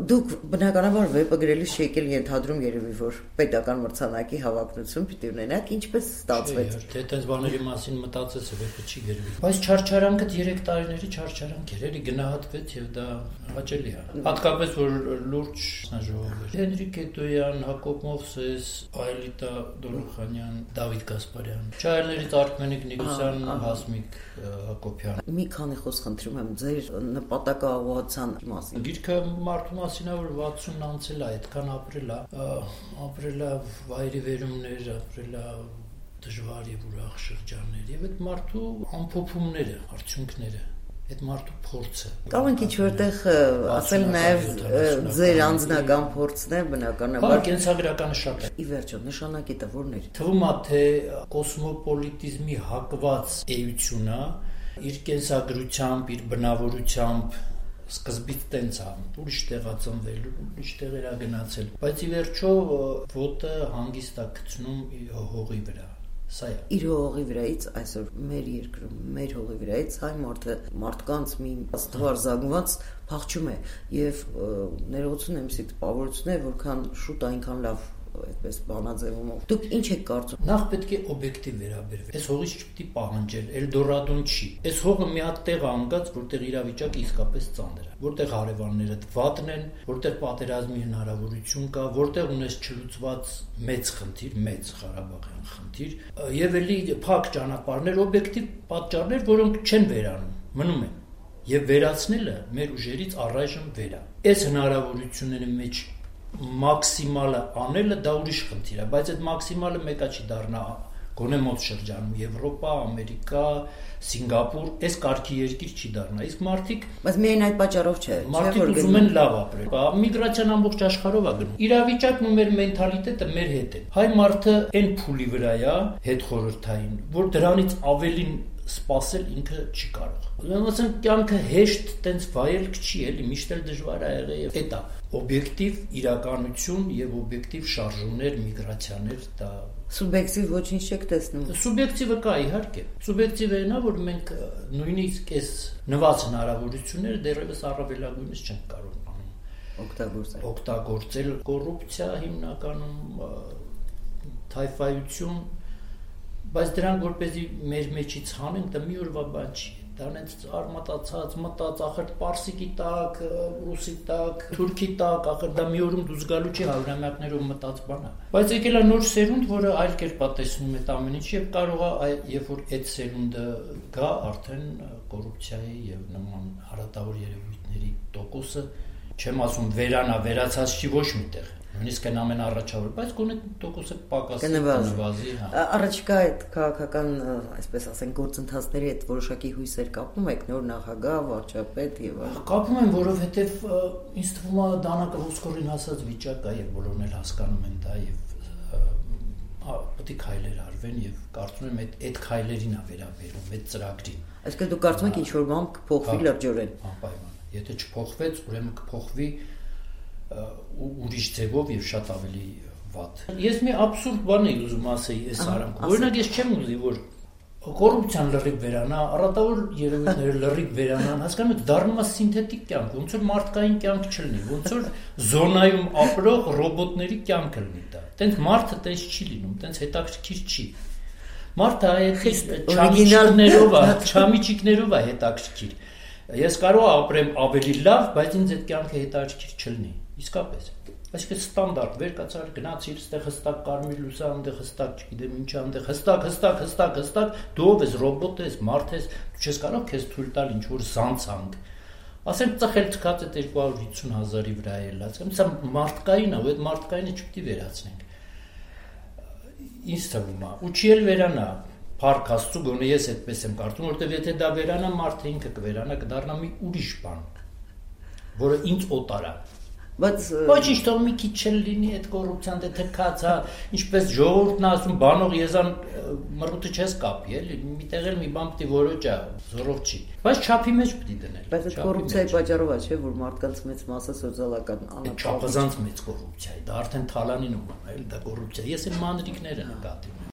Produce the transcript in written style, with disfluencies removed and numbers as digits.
Դուք բնականաբար վեպը գրելիս չեք ենթադրում երևի, որ պետական մրցանակի հավակնություն պիտի ունենաք, ինչպես ստացվեց։ Թե այդպես բաների մասին մտածեց, վեպը չի գրվի։ Բայց չարչարանքը 3 տարիների չարչարանք էր, էլի գնահատվեց եւ դա հաճելի է։ Հատկապես որ լուրջ ժողով էր։ Հենրիկ Էդոյան, Հակոբ Մովսես, Այլիտա Դոլուխանյան, Դավիթ Գասպարյան, Չայելներից Արքմենիկ Նիկոսյան, Հասմիկ Հակոբյան։ Մի քանի խոսք խնդրում եմ ձեր նպատակաուղղության մասին։ Գիրքը մարդու մասին է, որ 60-ն անցել է, այդքան ապրել է վայրի վերումներ, ապրել է դժվար եւ ուրախ շրջաններ եւ այդ մարդու ամփոփումները, արդյունքները, այդ մարդու փորձը։ Կամ ինչ որտեղ ասել նաեւ ձեր անձնական փորձն է բնականաբար կենսագրականը շատ է։ Ի վերջո նշանակետը որն է։ Թվում է թե կոսմոպոլիտիզմի հակված էությունը իր կենսագրությամբ, իր բնավորությամբ սկզբից տենց է, ուրիշ տեղ է ծնվել, ուրիշ տեղեր է գնացել, բայց ի վերջո ոտը հանգիստ է գցնում հողի վրա։ Սա է։ Իր հողի վրայից այսօր մեր երկրում, մեր հողի վրայից հայ մարդկանց մի աստվար զանգված փախչում է եւ ներողություն եմ սիտ տպավորություն է, որքան շուտ այնքան լավ այդպես բանաձևումով։ Դուք ինչ եք կարծում։ Նախ պետք է օբյեկտիվ վերաբերվել։ Այս հողից չպետք է պահանջել, Էլդորադոն չի։ Այս հողը մի հատ տեղ է անկած, որտեղ իրավիճակը իսկապես ծանր է, որտեղ հարևանները վատն են, որտեղ պատերազմի հնարավորություն կա, որտեղ ունես չլուծված մեծ խնդիր, մեծ Ղարաբաղյան խնդիր, եւ էլի փակ ճանապարհներ, օբյեկտիվ պատճառներ, որոնք չեն վերանում, մնում են։ Եվ վերացնելը մեր ուժերից առայժմ վեր է։ Այս հնարավորությունների մեջ մաքսիմալը անելը դա ուրիշ խնդիր է, բայց այդ մաքսիմալը մեկա չի դառնա գոնե մոտ շրջանում Եվրոպա, Ամերիկա, Սինգապուր, այս կարգի երկիր չի դառնա։ Իսկ մարդիկ բայց միայն այդ պատճառով չէ, մարդիկ ուզում են լավ ապրել։ Միգրացիան ամբողջ աշխարհով է գնում։ Իրավիճակն ու մեր մենթալիտետը մեր հետ է։ Հայ մարդը այն փուլի վրա է, հետխորհրդային, որ դրանից ավելին սпасել ինքը չի կարող։ Ուրեմն կյանքը հեշտ տենց վայելք չի, էլի միշտ էլ դժվար է եղել եւ դա օբյեկտիվ իրականություն եւ օբյեկտիվ շարժումներ, միգրացիաներ, դա սուբյեկտիվ ոչինչ չեք տեսնում։ Սուբյեկտիվը կա իհարկե։ Սուբյեկտիվը նա որ մենք նույնիսկ այս նված հնարավորությունները դեռևս առավելագույնս չենք կարող օգտագործել կոռուպցիա հիմնականում թայֆայություն, բայց դրանք որպեսզի մեր մեջից հանենք, դա մի օրվա բան չի։ Դա նենց արմատացած, մտած, ախր պարսիկի տակ, ռուսի տակ, թուրքի տակ, ախր դա մի օրում դուրս գալու չի հարյուրամյակներով մտած բան է։ Բայց եկել է նոր սերունդ, որը այլ կերպ է տեսնում այդ ամեն ինչը եւ կարող է, երբ որ այդ սերունդը գա, արդեն կոռուպցիայի եւ նման հարատավոր երևույթների տոկոսը, չեմ ասում վերանա, վերացած չի ոչ միտեղ։ Նույնիսկ այն ամենաառաջավոր, բայց գոնե տոկոսը պակասի կնվազի, հա։ Առաջիկա այդ քաղաքական, այսպես ասենք, գործընթացների հետ որոշակի հույսեր կապում եք նոր նախագահ, վարչապետ եւ այլն։ Կապում եմ, որովհետեւ ինձ թվում է դանակը ոսկորին հասած վիճակ է եւ բոլորն էլ հասկանում են դա եւ պետք է քայլեր արվեն եւ կարծում եմ այդ քայլերին է վերաբերում, այդ ծրագրին։ Այսինքն դուք կարծում եք ինչ որ բան կփոխվի լրջորեն։ Անպայման։ Եթե չփոխվեց, ուրեմն կփոխվի ուրիշ ձևով եւ շատ ավելի վատ։ Ես մի абսուրդ բան եմ ուզում ասեի այս արանքում։ Օրինակ ես չեմ ուզի որ կոռուպցիան լրիվ վերանա, առատավոր երևույթները լրիվ վերանան, հասկանում եք, դառնում է սինթետիկ կյանք, ոնց որ մարդկային կյանք չլինի, ոնց որ զոնայում ապրող ռոբոտների կյանքը լինի դա։ Տենց մարդը տենց չի լինում, տենց հետաքրքիր չի։ Մարդը այդ չամիջիկներով է հետաքրքիր։ Ես կարող ապրեմ ավելի լավ, բայց ինձ այդ կյանքը հետաքրքիր չլինի։ Իսկապես։ Այսինքն ստանդարտ վերկացար գնացիր, ստեղ հստակ կարմիր լուսա, այնտեղ հստակ, չգիտեմ ինչ, այնտեղ հստակ, դու ով ես, ռոբոտ ես, մարդ ես, դու չես կարող քեզ թույլ տալ ինչ որ զանցանք։ Ասենք ծխել թքած է 250,000-ի վրա ելած։ Սա մարդկային է, ու այդ մարդկայինը չպետք է վերացնենք։ Ինձ թվում է, ու չի էլ վերանա։ Փառք Աստծո, գոնե ես այդպես եմ կարծում, որովհետև եթե դա վերանա, մարդը ինքը կվերանա, կդառնա մի ուրիշ բան, որը ինձ օտար է։ Բայց ոչինչ թող մի քիչ էլ լինի այդ կոռուպցիան դե թքած, հա, ինչպես ժողովուրդն ասում, բանող եզան մռութը չես կապի, էլի, միտեղ էլ մի բան պիտի որոջա, զորով չի։ Բայց չափի մեջ պիտի դնել։ Բայց այդ կոռուպցիայի պատճառով է, չէ, որ մարդկանց մեծ մասը սոցիալական անապահով։ Չափազանց մեծ կոռուպցիա է, դա արդեն թալանին ու բան է, էլի դա կոռուպցիա։ Ես այն մանրիկները նկատի ունեմ։